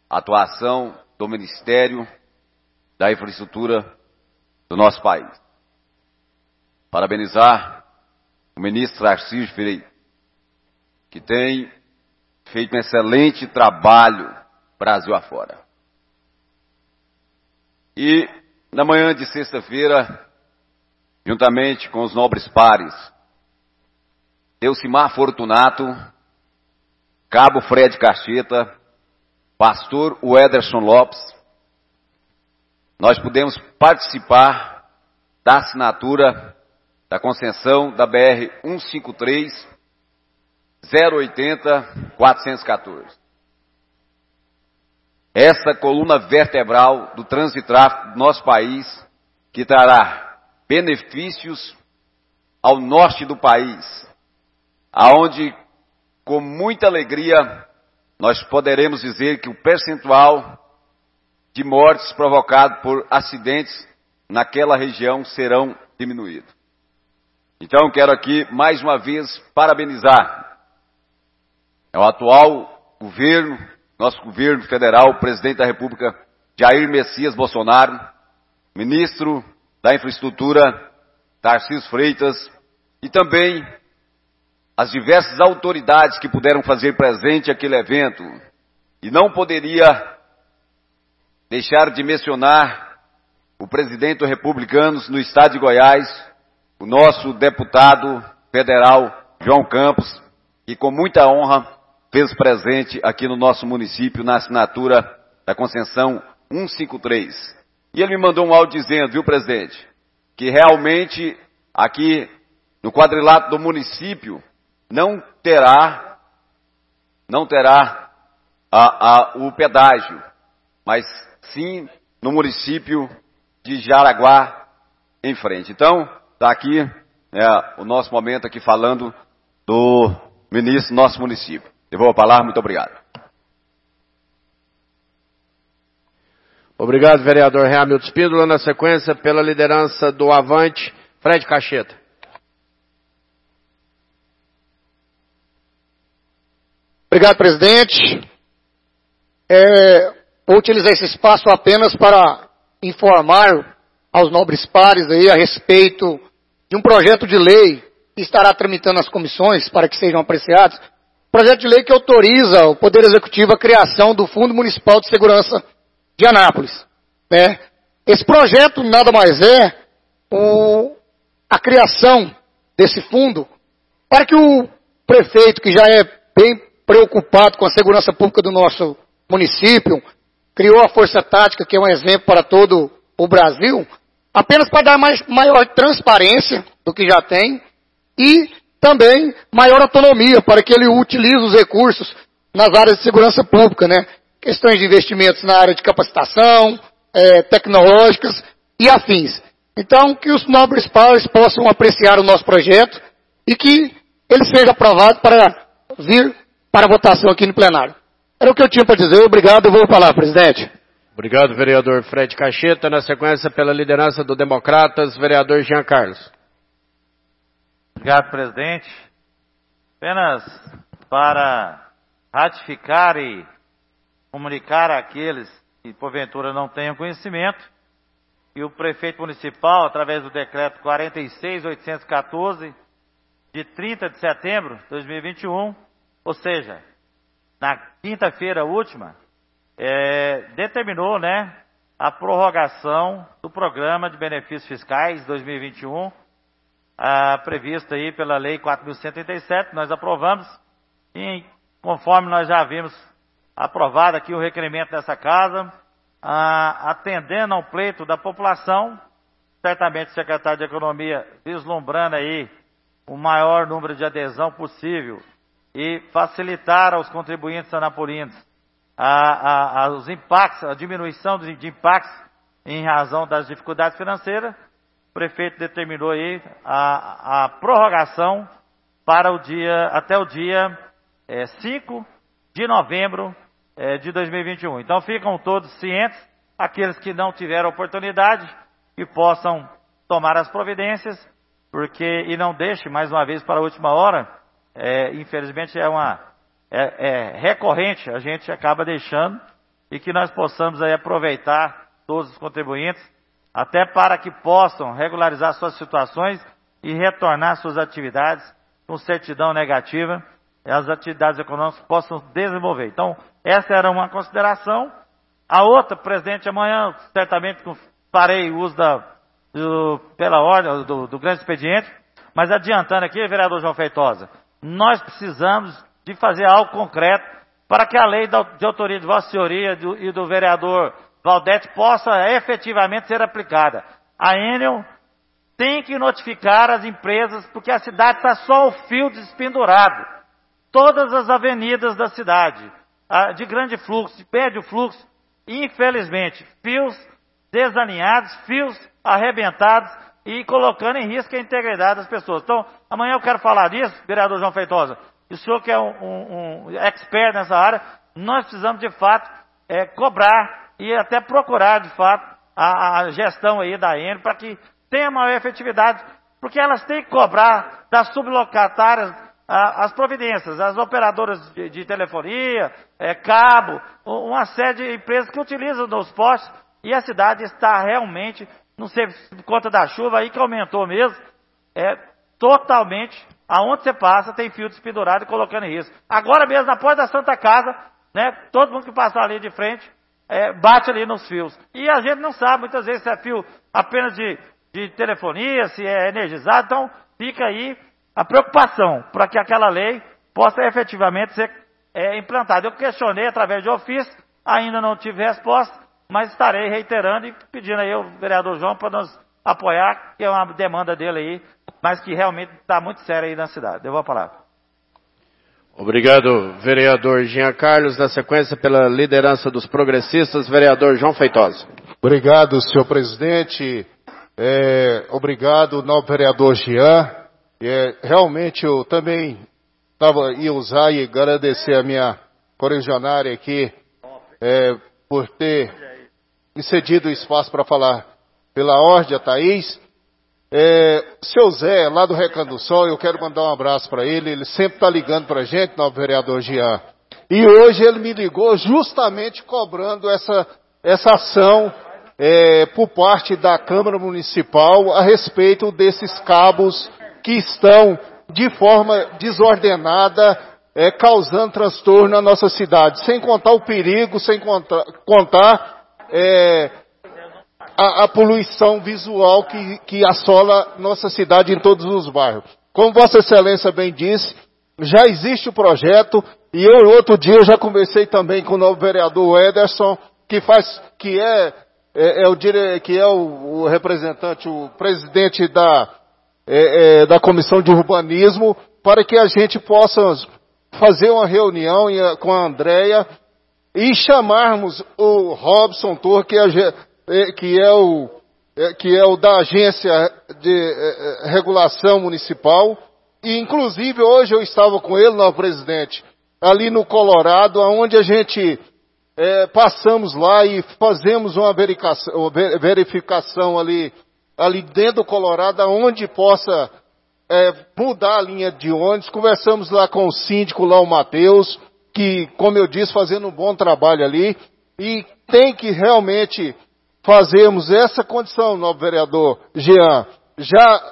a atuação do Ministério da Infraestrutura do nosso país. Parabenizar o ministro Tarcísio Freitas, que tem feito um excelente trabalho Brasil afora. E na manhã de sexta-feira, juntamente com os nobres pares, Delcimar Fortunato, Cabo Fred Cacheta, Pastor Wederson Lopes, nós pudemos participar da assinatura da concessão da B R cento e cinquenta e três, zero oitenta, quatrocentos e quatorze. Essa coluna vertebral do trânsito e tráfego do nosso país, que trará benefícios ao norte do país, aonde, com muita alegria, nós poderemos dizer que o percentual de mortes provocadas por acidentes naquela região serão diminuídos. Então, quero aqui, mais uma vez, parabenizar o atual governo, nosso governo federal, o presidente da República, Jair Messias Bolsonaro, ministro da Infraestrutura, Tarcísio Freitas, e também as diversas autoridades que puderam fazer presente aquele evento. E não poderia deixar de mencionar o presidente republicano no estado de Goiás, o nosso deputado federal, João Campos, que com muita honra fez presente aqui no nosso município na assinatura da concessão cento e cinquenta e três. E ele me mandou um áudio dizendo, viu, presidente, que realmente aqui no quadrilátero do município não terá, não terá a, a, o pedágio, mas sim no município de Jaraguá em frente. Então, está aqui é, o nosso momento aqui falando do ministro do nosso município. Eu vou falar, muito obrigado. Obrigado, vereador Hamilton Espíndola. Na sequência, pela liderança do Avante, Fred Cacheta. Obrigado, presidente. É, vou utilizar esse espaço apenas para informar aos nobres pares aí a respeito de um projeto de lei que estará tramitando nas comissões para que sejam apreciados. Projeto de lei que autoriza o Poder Executivo a criação do Fundo Municipal de Segurança de Anápolis. Né? Esse projeto nada mais é o, a criação desse fundo para que o prefeito, que já é bem preocupado com a segurança pública do nosso município, criou a Força Tática, que é um exemplo para todo o Brasil, apenas para dar mais, maior transparência do que já tem e também maior autonomia para que ele utilize os recursos nas áreas de segurança pública, né? Questões de investimentos na área de capacitação, é, tecnológicas e afins. Então, que os nobres pares possam apreciar o nosso projeto e que ele seja aprovado para vir para votação aqui no plenário. Era o que eu tinha para dizer. Obrigado, eu vou falar, presidente. Obrigado, vereador Fred Cacheta. Na sequência, pela liderança do Democratas, vereador Jean Carlos. Obrigado, presidente. Apenas para ratificar e comunicar àqueles que, porventura, não tenham conhecimento, que o prefeito municipal, através do decreto quarenta e seis mil oitocentos e quatorze, de trinta de setembro de dois mil e vinte e um, ou seja, na quinta-feira última, é, determinou, né, a prorrogação do programa de benefícios fiscais dois mil e vinte e um, a, prevista aí pela Lei quatro mil cento e trinta e sete, nós aprovamos, e conforme nós já vimos aprovado aqui o requerimento dessa casa, a, atendendo ao pleito da população, certamente o secretário de Economia vislumbrando aí o maior número de adesão possível e facilitar aos contribuintes anapolinos a, a, a, os impactos, a diminuição de, de impactos em razão das dificuldades financeiras, o prefeito determinou aí a, a prorrogação para o dia, até o dia é, cinco de novembro é, de dois mil e vinte e um. Então ficam todos cientes, aqueles que não tiveram oportunidade, que possam tomar as providências, porque, e não deixe mais uma vez para a última hora, é, infelizmente é uma é, é recorrente, a gente acaba deixando, e que nós possamos aí aproveitar todos os contribuintes, até para que possam regularizar suas situações e retornar suas atividades com certidão negativa, e as atividades econômicas possam desenvolver. Então, essa era uma consideração. A outra, presidente, amanhã certamente farei uso da, do, pela ordem do, do grande expediente, mas adiantando aqui, vereador João Feitosa, nós precisamos de fazer algo concreto para que a lei de autoria de Vossa Senhoria do, e do vereador Valdete possa efetivamente ser aplicada. A Enel tem que notificar as empresas, porque a cidade está só o fio despendurado. Todas as avenidas da cidade, de grande fluxo, de médio fluxo, infelizmente, fios desalinhados, fios arrebentados e colocando em risco a integridade das pessoas. Então, amanhã eu quero falar disso, vereador João Feitosa. O senhor que é um, um, um expert nessa área, nós precisamos de fato é, cobrar e até procurar de fato a, a gestão aí da Enel para que tenha maior efetividade, porque elas têm que cobrar das sublocatárias a, as providências, as operadoras de, de telefonia, é, cabo, uma série de empresas que utilizam os postes, e a cidade está realmente, não sei por conta da chuva aí que aumentou mesmo, é totalmente, aonde você passa tem fio despendurado e colocando em risco. Agora mesmo, na porta da Santa Casa, né, todo mundo que passar ali de frente, é, bate ali nos fios. E a gente não sabe muitas vezes se é fio apenas de, de telefonia, se é energizado, então fica aí a preocupação para que aquela lei possa efetivamente ser é, implantada. Eu questionei através de ofício, ainda não tive resposta, mas estarei reiterando e pedindo aí ao vereador João para nos apoiar, que é uma demanda dele aí, mas que realmente está muito séria aí na cidade. Devo a palavra. Obrigado, vereador Jean Carlos. Na sequência, pela liderança dos progressistas, vereador João Feitosa. Obrigado, senhor presidente. É, obrigado, novo vereador Jean. É, realmente eu também tava, ia usar e agradecer a minha correligionária aqui é, por ter me cedido o espaço para falar pela ordem, a Thaís. É, seu Zé, lá do Recanto do Sol, eu quero mandar um abraço para ele. Ele sempre está ligando para a gente, novo vereador Jean. E hoje ele me ligou justamente cobrando essa, essa ação é, por parte da Câmara Municipal a respeito desses cabos que estão de forma desordenada, é, causando transtorno na nossa cidade. Sem contar o perigo, sem contar, contar é, A, a poluição visual que, que assola nossa cidade em todos os bairros. Como Vossa Excelência bem disse, já existe o projeto, e eu outro dia já conversei também com o novo vereador Ederson, que faz, que é, é, é o dire, que é o, o representante, o presidente da, é, é, da Comissão de Urbanismo, para que a gente possa fazer uma reunião com a Andréia e chamarmos o Robson Torres, que é que é o, que é o da Agência de Regulação Municipal, e inclusive hoje eu estava com ele, novo presidente, ali no Colorado, onde a gente é, passamos lá e fazemos uma verificação, verificação ali, ali dentro do Colorado, onde possa é, mudar a linha de ônibus. Conversamos lá com o síndico, lá o Matheus, que, como eu disse, fazendo um bom trabalho ali, e tem que realmente fazermos essa condição, novo vereador Jean. Já,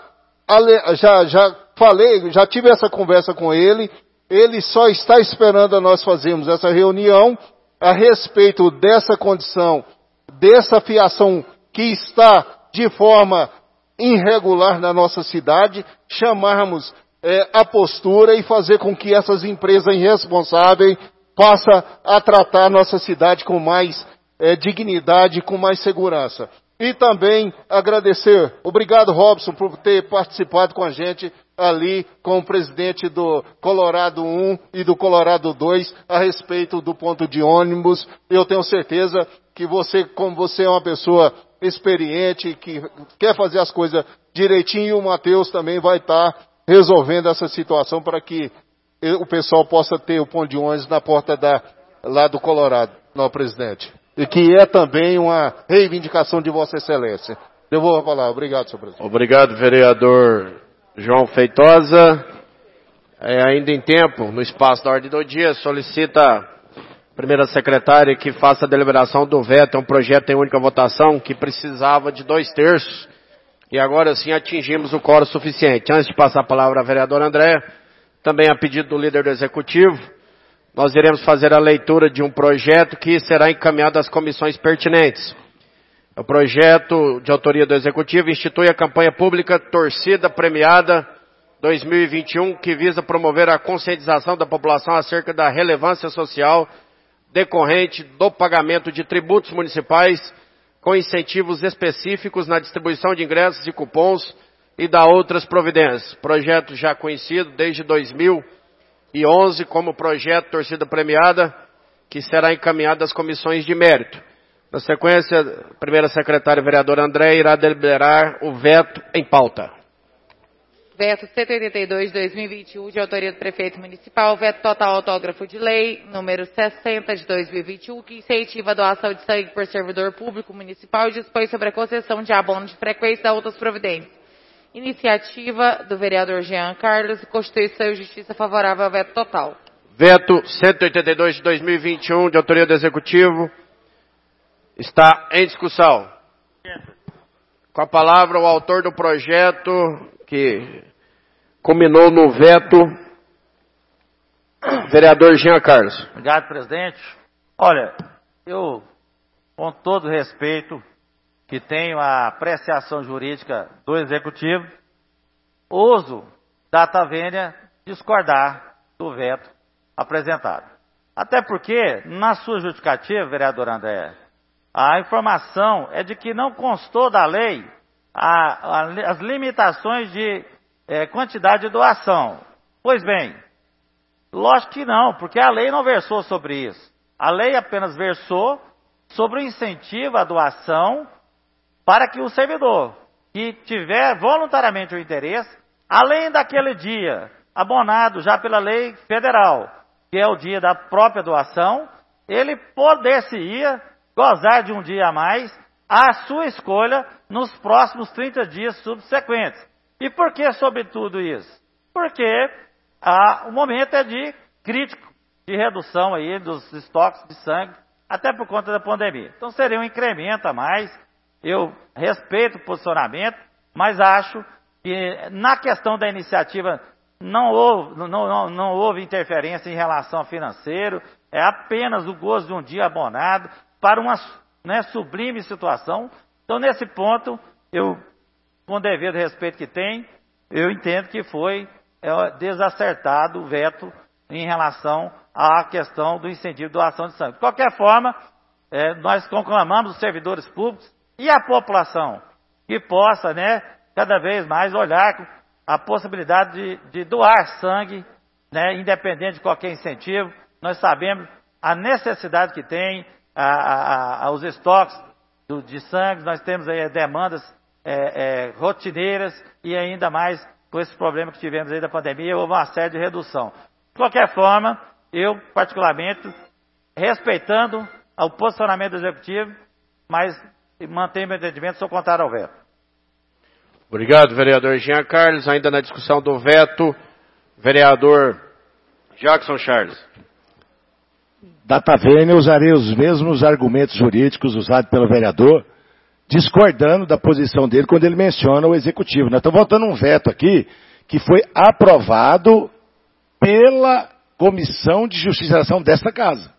já, já falei, já tive essa conversa com ele, ele só está esperando a nós fazermos essa reunião a respeito dessa condição, dessa fiação que está de forma irregular na nossa cidade, chamarmos é, a postura e fazer com que essas empresas irresponsáveis passem a tratar a nossa cidade com mais É, dignidade, com mais segurança. E também agradecer, obrigado Robson por ter participado com a gente ali com o presidente do Colorado um e do Colorado dois a respeito do ponto de ônibus. Eu tenho certeza que você, como você é uma pessoa experiente, que quer fazer as coisas direitinho, e o Matheus também vai estar resolvendo essa situação para que o pessoal possa ter o ponto de ônibus na porta da, lá do Colorado, não, presidente. E que é também uma reivindicação de Vossa Excelência. Devolvo a palavra. Obrigado, senhor presidente. Obrigado, vereador João Feitosa. É, ainda em tempo, no espaço da ordem do dia, solicita primeira secretária, que faça a deliberação do veto. É um projeto em única votação que precisava de dois terços. E agora sim atingimos o quórum suficiente. Antes de passar a palavra à vereadora Andréa, também a pedido do líder do Executivo, nós iremos fazer a leitura de um projeto que será encaminhado às comissões pertinentes. O projeto de autoria do Executivo institui a campanha pública Torcida Premiada dois mil e vinte e um, que visa promover a conscientização da população acerca da relevância social decorrente do pagamento de tributos municipais, com incentivos específicos na distribuição de ingressos e cupons e da outras providências. Projeto já conhecido desde dois mil e onze como projeto Torcida Premiada, que será encaminhado às comissões de mérito. Na sequência, a primeira secretária, vereadora André, irá deliberar o veto em pauta. Veto cento e oitenta e dois de dois mil e vinte e um, de autoria do prefeito municipal. Veto total autógrafo de lei, número sessenta de dois mil e vinte e um, que incentiva a doação de sangue por servidor público municipal e dispõe sobre a concessão de abono de frequência e outras providências. Iniciativa do vereador Jean Carlos. Constituição e Justiça favorável ao veto total. Veto cento e oitenta e dois de dois mil e vinte e um, de autoria do Executivo, está em discussão. Com a palavra o autor do projeto, que culminou no veto, vereador Jean Carlos. Obrigado, presidente. Olha, eu, com todo respeito que tenho a apreciação jurídica do Executivo, ouso, data vênia, discordar do veto apresentado. Até porque, na sua justificativa, vereador André, a informação é de que não constou da lei a, a, as limitações de é, quantidade de doação. Pois bem, lógico que não, porque a lei não versou sobre isso. A lei apenas versou sobre o incentivo à doação para que o servidor que tiver voluntariamente o interesse, além daquele dia abonado já pela lei federal, que é o dia da própria doação, ele poder-se-ia gozar de um dia a mais à sua escolha nos próximos trinta dias subsequentes. E por que sobre tudo isso? Porque ah, o momento é de crítico, de redução aí dos estoques de sangue, até por conta da pandemia. Então seria um incremento a mais. Eu respeito o posicionamento, mas acho que na questão da iniciativa não houve, não, não, não houve interferência em relação ao financeiro, é apenas o gozo de um dia abonado para uma, né, sublime situação. Então, nesse ponto, eu, com o devido respeito que tem, eu entendo que foi é, desacertado o veto em relação à questão do incentivo de doação de sangue. De qualquer forma, é, nós conclamamos os servidores públicos e a população que possa, né, cada vez mais olhar a possibilidade de, de doar sangue, né, independente de qualquer incentivo. Nós sabemos a necessidade que tem, a, a, a, os estoques do, de sangue, nós temos aí demandas é, é, rotineiras e ainda mais com esse problema que tivemos aí da pandemia, houve uma série de redução. De qualquer forma, eu particularmente, respeitando o posicionamento do Executivo, mas mantenho meu entendimento, sou contrário ao veto. Obrigado, vereador Jean Carlos. Ainda na discussão do veto, vereador Jackson Charles. Data vênia, usarei os mesmos argumentos jurídicos usados pelo vereador, discordando da posição dele quando ele menciona o Executivo. Nós estamos votando um veto aqui que foi aprovado pela Comissão de Justiça desta casa.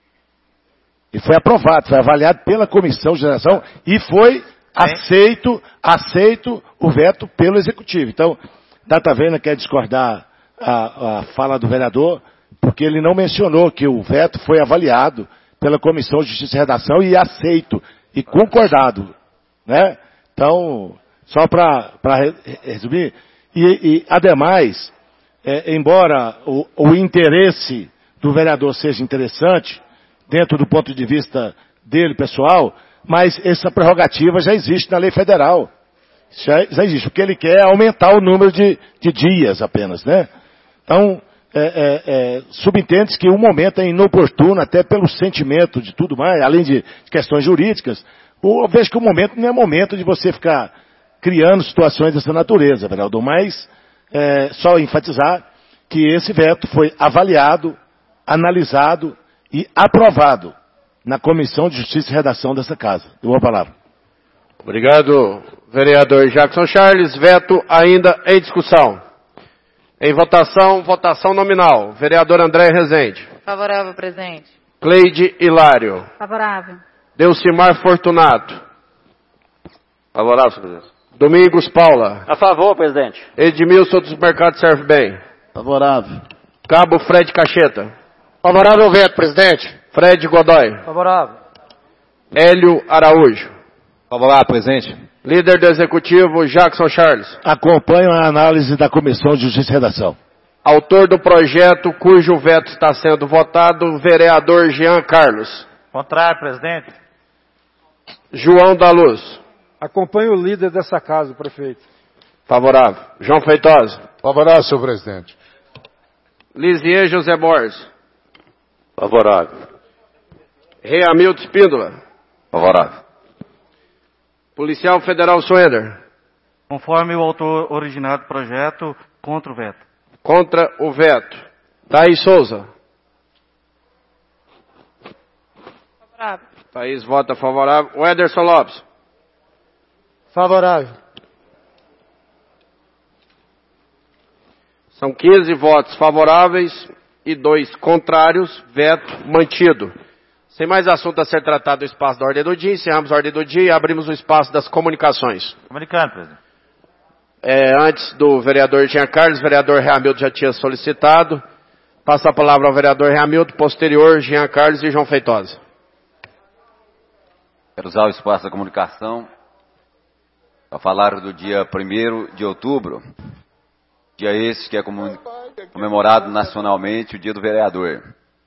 E foi aprovado, foi avaliado pela Comissão de Geração e foi aceito, aceito o veto pelo Executivo. Então, data vênia quer discordar a, a fala do vereador, porque ele não mencionou que o veto foi avaliado pela Comissão de Justiça e Redação e aceito e concordado, né? Então, só para resumir, e, e ademais, é, embora o, o interesse do vereador seja interessante, dentro do ponto de vista dele, pessoal, mas essa prerrogativa já existe na lei federal. Já, já existe. O que ele quer é aumentar o número de, de dias apenas, né? Então, é, é, é, subentende-se que o momento é inoportuno, até pelo sentimento de tudo mais, além de questões jurídicas. Eu vejo que o momento não é momento de você ficar criando situações dessa natureza, vereador, mas é, só enfatizar que esse veto foi avaliado, analisado e aprovado na Comissão de Justiça e Redação dessa casa. Eu vou a palavra. Obrigado, vereador Jackson Charles. Veto ainda em discussão. Em votação, votação nominal. Vereador André Rezende. Favorável, presidente. Cleide Hilário. Favorável. Delcimar Fortunato. Favorável, senhor presidente. Domingos Paula. A favor, presidente. Edmilson dos Mercados Serve Bem. Favorável. Cabo Fred Cacheta. Favorável ao veto, presidente. Fred Godoy. Favorável. Hélio Araújo. Favorável, presidente. Líder do Executivo, Jackson Charles. Acompanho a análise da Comissão de Justiça e Redação. Autor do projeto, cujo veto está sendo votado, vereador Jean Carlos. Contrário, presidente. João da Luz. Acompanho o líder dessa casa, o prefeito. Favorável. João Feitosa. Favorável, senhor presidente. Lisier José Borges. Favorável. Rei Hamilton Espíndola. Favorável. Policial Federal Suender. Conforme o autor original do projeto, contra o veto. Contra o veto. Thaís Souza. Favorável. Thaís vota favorável. O Ederson Lopes. Favorável. São quinze votos favoráveis e dois contrários. Veto mantido. Sem mais assunto a ser tratado do espaço da ordem do dia, encerramos a ordem do dia e abrimos o espaço das comunicações. Comunicando, presidente. É, antes do vereador Jean Carlos, o vereador Reamildo já tinha solicitado. Passa a palavra ao vereador Reamildo, posterior Jean Carlos e João Feitosa. Quero usar o espaço da comunicação para falar do dia primeiro de outubro, dia esse que é comemorado nacionalmente, o dia do vereador.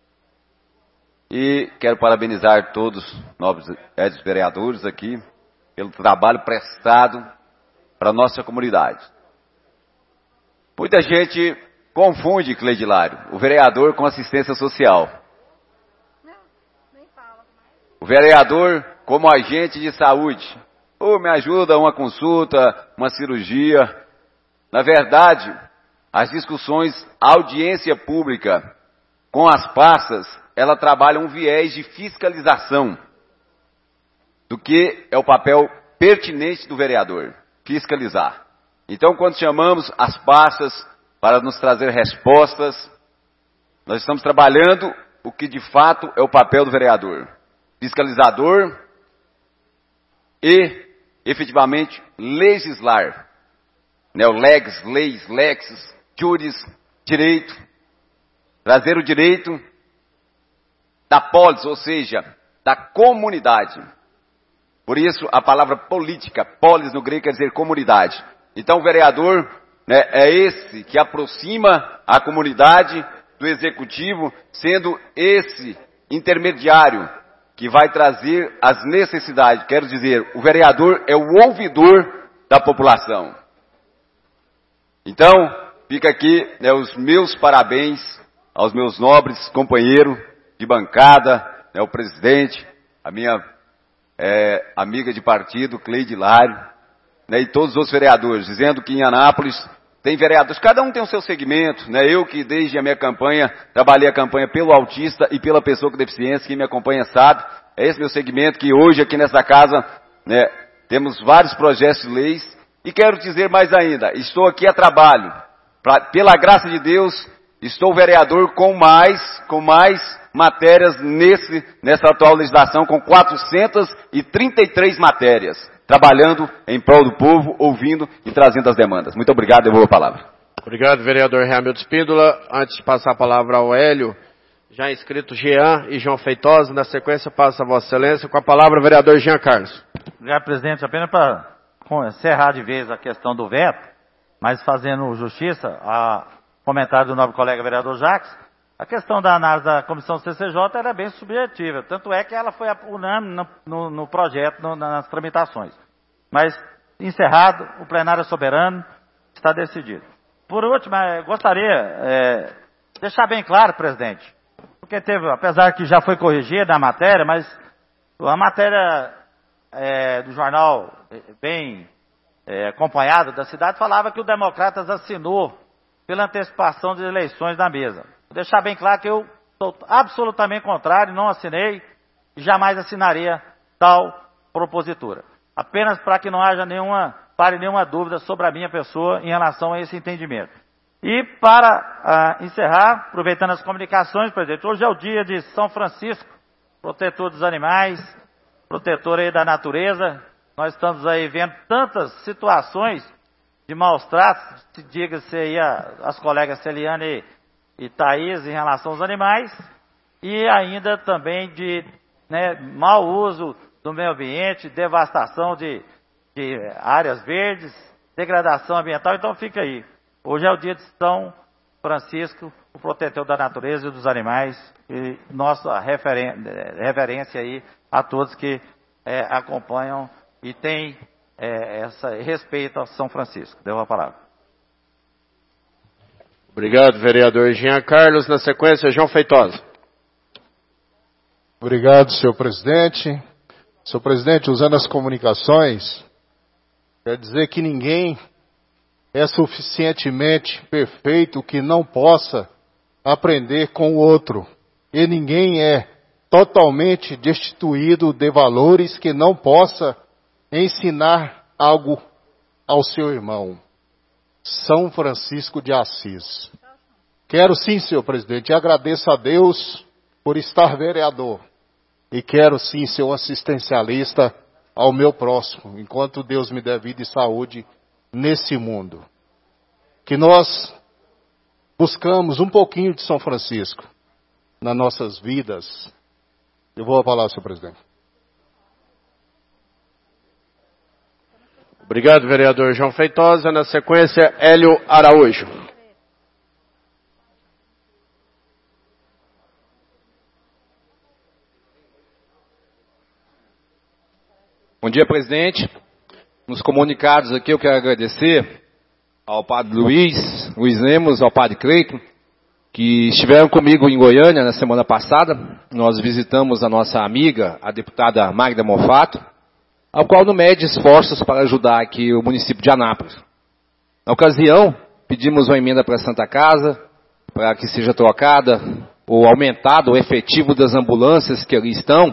E quero parabenizar todos os nobres vereadores aqui pelo trabalho prestado para a nossa comunidade. Muita gente confunde, Cleide Hilário, o vereador com assistência social. O vereador como agente de saúde. Ou me ajuda uma consulta, uma cirurgia. Na verdade, as discussões, a audiência pública com as passas, ela trabalha um viés de fiscalização do que é o papel pertinente do vereador, fiscalizar. Então, quando chamamos as passas para nos trazer respostas, nós estamos trabalhando o que de fato é o papel do vereador, fiscalizador e, efetivamente, legislar. Né, o legs, leis, lexes, juris, direito, trazer o direito da polis, ou seja, da comunidade. Por isso, a palavra política, polis no grego quer dizer comunidade. Então, o vereador, né, é esse que aproxima a comunidade do executivo, sendo esse intermediário que vai trazer as necessidades. Quero dizer, o vereador é o ouvidor da população. Então, fica aqui, né, os meus parabéns aos meus nobres companheiros de bancada, né, o presidente, a minha é, amiga de partido, Cleide Hilário, né, e todos os outros vereadores, dizendo que em Anápolis tem vereadores, cada um tem o seu segmento, né, eu que desde a minha campanha, trabalhei a campanha pelo autista e pela pessoa com deficiência, quem me acompanha sabe, é esse meu segmento que hoje aqui nessa casa, né, temos vários projetos de leis, e quero dizer mais ainda, estou aqui a trabalho, pra, pela graça de Deus, estou vereador com mais, com mais matérias nesse, nessa atual legislação, com quatrocentas e trinta e três matérias, trabalhando em prol do povo, ouvindo e trazendo as demandas. Muito obrigado, eu vou a palavra. Obrigado, vereador Reamildo Espíndola. Antes de passar a palavra ao Hélio, já inscrito Jean e João Feitosa, na sequência passa a Vossa Excelência, com a palavra o vereador Jean Carlos. Obrigado, presidente. Apenas para encerrar de vez a questão do veto, mas fazendo justiça a comentário do nobre colega vereador Jacques, a questão da análise da comissão C C J ela é bem subjetiva, tanto é que ela foi unânime no, no, no projeto, no, nas tramitações. Mas, encerrado, o plenário é soberano, está decidido. Por último, eh, gostaria é, deixar bem claro, presidente, porque teve, apesar que já foi corrigida a matéria, mas a matéria é, do jornal bem é, acompanhado da cidade falava que o Democratas assinou pela antecipação das eleições na mesa. Vou deixar bem claro que eu sou absolutamente contrário, não assinei e jamais assinaria tal propositura. Apenas para que não haja nenhuma, pare nenhuma dúvida sobre a minha pessoa em relação a esse entendimento. E para uh, encerrar, aproveitando as comunicações, presidente, hoje é o dia de São Francisco, protetor dos animais, protetor aí da natureza. Nós estamos aí vendo tantas situações de maus tratos, diga-se aí a, as colegas Celiane e, e Thaís em relação aos animais, e ainda também de né, mau uso do meio ambiente, devastação de, de áreas verdes, degradação ambiental. Então fica aí. Hoje é o dia de São Francisco, o protetor da natureza e dos animais, e nossa reverência aí a todos que é, acompanham e têm é, essa respeito a São Francisco. Deu a palavra. Obrigado, vereador Jean Carlos. Na sequência, João Feitosa. Obrigado, senhor presidente. Senhor presidente, usando as comunicações, quer dizer que ninguém é suficientemente perfeito que não possa aprender com o outro. E ninguém é totalmente destituído de valores que não possa ensinar algo ao seu irmão. São Francisco de Assis. Quero sim, senhor presidente, e agradeço a Deus por estar vereador. E quero sim ser um assistencialista ao meu próximo, enquanto Deus me der vida e saúde nesse mundo. Que nós buscamos um pouquinho de São Francisco nas nossas vidas. Eu vou falar, senhor presidente. Obrigado, vereador João Feitosa. Na sequência, Hélio Araújo. Bom dia, presidente. Nos comunicados aqui eu quero agradecer ao padre Luiz, Luiz Lemos, ao padre Cleiton, que estiveram comigo em Goiânia na semana passada. Nós visitamos a nossa amiga, a deputada Magda Mofato, ao qual não mede esforços para ajudar aqui o município de Anápolis. Na ocasião, pedimos uma emenda para a Santa Casa, para que seja trocada ou aumentado o efetivo das ambulâncias que ali estão,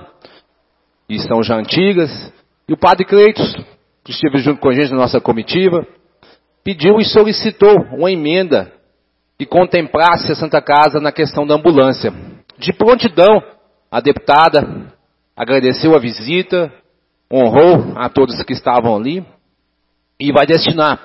e são já antigas. E o padre Cleiton, que esteve junto com a gente na nossa comitiva, pediu e solicitou uma emenda que contemplasse a Santa Casa na questão da ambulância. De prontidão, a deputada agradeceu a visita, honrou a todos que estavam ali e vai destinar,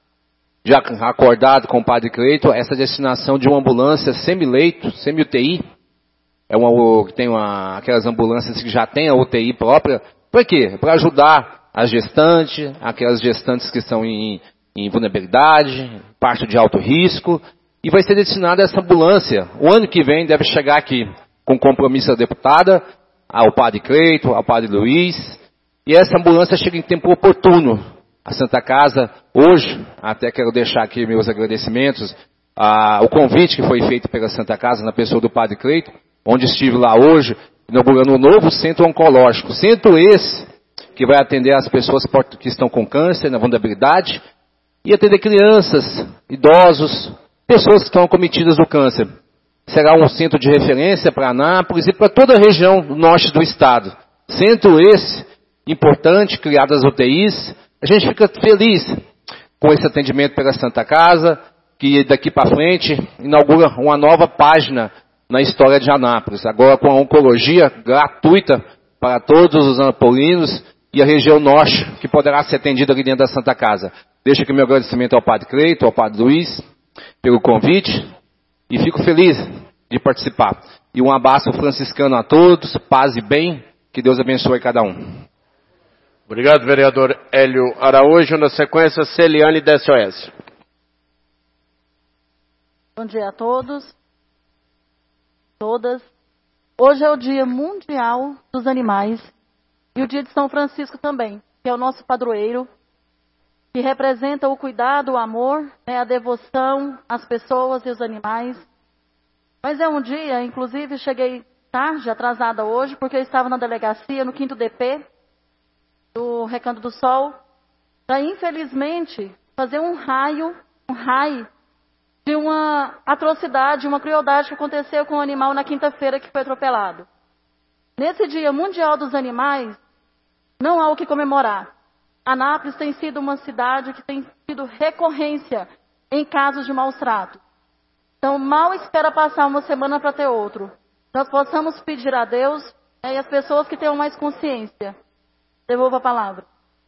já acordado com o padre Cleiton, essa destinação de uma ambulância semi-leito, semi-U T I. É uma, tem uma, aquelas ambulâncias que já tem a U T I própria. Para quê? Para ajudar as gestantes, aquelas gestantes que estão em, em vulnerabilidade, parte de alto risco, e vai ser destinada essa ambulância. O ano que vem deve chegar aqui, com compromisso da deputada, ao padre Cleiton, ao padre Luiz, e essa ambulância chega em tempo oportuno. A Santa Casa, hoje, até quero deixar aqui meus agradecimentos, a, o convite que foi feito pela Santa Casa, na pessoa do padre Cleiton, onde estive lá hoje, inaugurando um novo centro oncológico. Centro esse que vai atender as pessoas que estão com câncer, na vulnerabilidade, e atender crianças, idosos, pessoas que estão acometidas do câncer. Será um centro de referência para Anápolis e para toda a região do norte do estado. Centro esse, importante, criado as U T Is. A gente fica feliz com esse atendimento pela Santa Casa, que daqui para frente inaugura uma nova página na história de Anápolis, agora com a oncologia gratuita para todos os anapolinos e a região norte, que poderá ser atendida ali dentro da Santa Casa. Deixo aqui meu agradecimento ao padre Cleiton, ao padre Luiz, pelo convite, e fico feliz de participar. E um abraço franciscano a todos, paz e bem, que Deus abençoe cada um. Obrigado, vereador Hélio Araújo. Na sequência, Celiane da S O S. Bom dia a todos. Todas. Hoje é o Dia Mundial dos Animais e o Dia de São Francisco também, que é o nosso padroeiro, que representa o cuidado, o amor, né, a devoção às pessoas e aos animais. Mas é um dia, inclusive cheguei tarde, atrasada hoje, porque eu estava na delegacia, no quinto D P, do Recanto do Sol, para infelizmente fazer um raio, um raio de uma atrocidade, uma crueldade que aconteceu com o animal na quinta-feira que foi atropelado. Nesse Dia Mundial dos Animais, não há o que comemorar. Anápolis tem sido uma cidade que tem tido recorrência em casos de maus tratos. Então, mal espera passar uma semana para ter outro. Nós possamos pedir a Deus, né, e as pessoas que tenham mais consciência. Devolvo a palavra.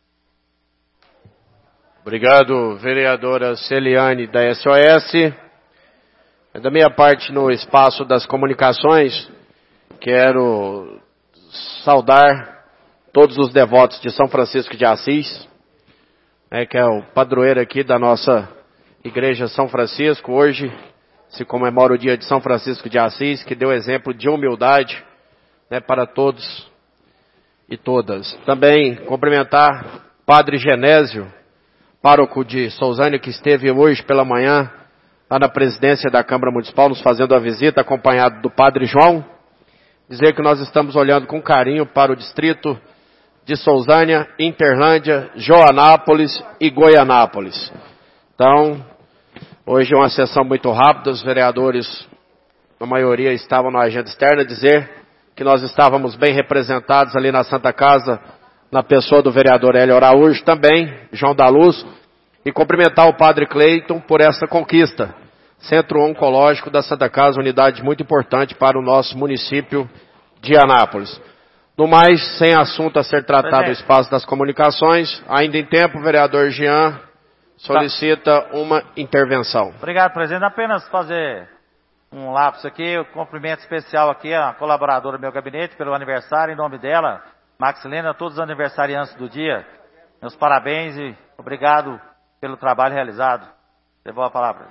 Obrigado, vereadora Celiane, da S O S. Da minha parte, no espaço das comunicações, quero saudar todos os devotos de São Francisco de Assis, né, que é o padroeiro aqui da nossa Igreja São Francisco. Hoje se comemora o dia de São Francisco de Assis, que deu exemplo de humildade, né, para todos e todas. Também cumprimentar Padre Genésio, pároco de Sousânia, que esteve hoje pela manhã lá na presidência da Câmara Municipal, nos fazendo a visita, acompanhado do Padre João. Dizer que nós estamos olhando com carinho para o distrito de Sousânia, Interlândia, Joanápolis e Goianápolis. Então, hoje é uma sessão muito rápida, os vereadores, a maioria, estavam na agenda externa. Dizer que nós estávamos bem representados ali na Santa Casa, na pessoa do vereador Hélio Araújo, também, João da Luz, e cumprimentar o Padre Cleiton por essa conquista. Centro Oncológico da Santa Casa, unidade muito importante para o nosso município de Anápolis. No mais, sem assunto a ser tratado no espaço das comunicações, ainda em tempo, o vereador Jean solicita uma intervenção. Obrigado, presidente. Apenas fazer um lapso aqui, um cumprimento especial aqui à colaboradora do meu gabinete pelo aniversário, em nome dela, Maxilena, a todos os aniversariantes do dia. Meus parabéns e obrigado pelo trabalho realizado. Devolvo a palavra.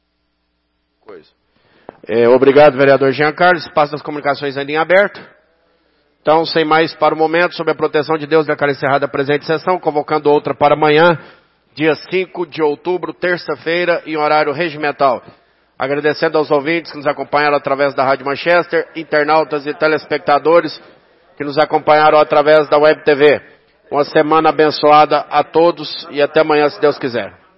Coisa. É, obrigado, vereador Jean Carlos. Espaço das comunicações ainda em aberto. Então, sem mais para o momento, sob a proteção de Deus, declaro encerrada a presente sessão, convocando outra para amanhã, dia cinco de outubro, terça-feira, em horário regimental. Agradecendo aos ouvintes que nos acompanharam através da Rádio Manchester, internautas e telespectadores que nos acompanharam através da Web T V. Uma semana abençoada a todos e até amanhã, se Deus quiser.